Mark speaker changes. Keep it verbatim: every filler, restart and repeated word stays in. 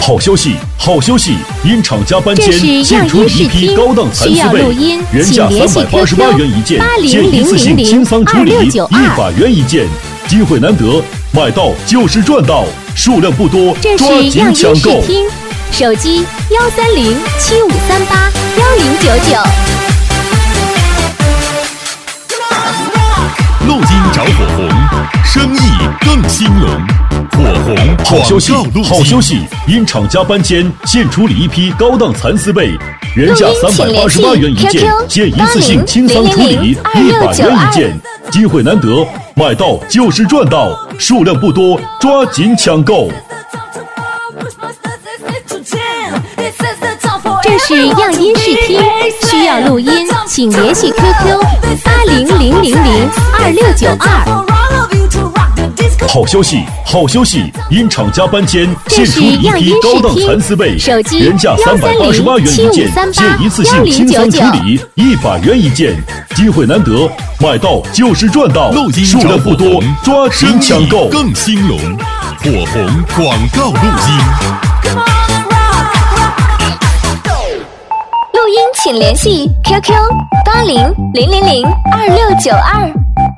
Speaker 1: 好消息，好消息！因厂家搬迁，现出一批高档蚕丝被，原价三百八十八元一件，现一次性清仓处理一百元一件，机会难得，买到就是赚到，数量不多，抓紧抢购。
Speaker 2: 手机幺三零七五三八幺零九九。
Speaker 3: 路金找火红，生意更兴隆。火红
Speaker 1: 好消息，好消息！因厂家搬迁，现处理一批高档蚕丝被，原价三百八十八元一件，现一次性清仓处理一百元一件，机会难得，买到就是赚到，数量不多，抓紧抢购。
Speaker 2: 这是样音视听，需要录音，请联系 Q Q 八零零零零二六九二。
Speaker 1: 好消息，好消息！因厂家搬迁，现出一批高档蚕丝被，原价三百八十八元一件，现一次性清仓处理一百元一件，机会难得，买到就是赚到，数量不多，抓紧抢购。
Speaker 3: 更兴隆，火红广告录音。
Speaker 2: 录音请联系 Q Q 八零零零零二六九二。